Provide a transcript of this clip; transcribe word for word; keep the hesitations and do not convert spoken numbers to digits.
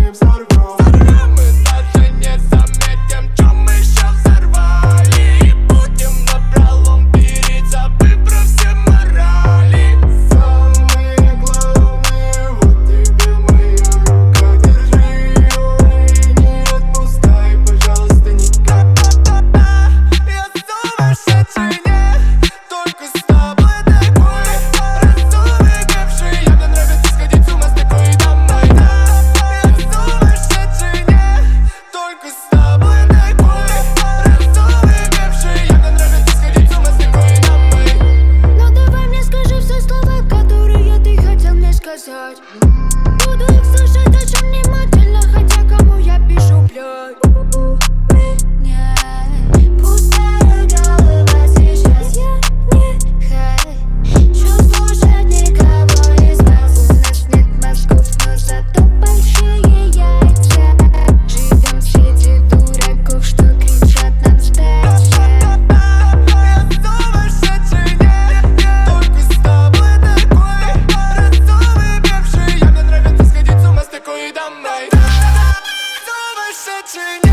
мы взорвем. Мы даже не заметим, чем мы щас взорвали. И будем напролом переть, забыв про все морали. Самые главные, вот тебе моя рука. Держи ее и не отпускай, пожалуйста, никогда. Я сумасшедший, не только с тобой такой. Разумевший, мне нравится сходить с ума с такой дамой. Я сумасшедший, не только с тобой такой. Разумевший, мне нравится сходить с ума с такой дамой. Ну давай мне скажи все слова, которые ты хотел мне сказать. Буду их слушать очень внимательно, хотя кому я пишу, блядь. Не, пустая голова сейчас, я не хочу слушать никого из вас. У нас нет мозгов, но зато большие яйца. Живем среди дураков, что кричат нам сдача. Я сумасшедший, не только с тобой такой. Разумевший, мне нравится сходить с ума с такой дамой. Сумасшедший.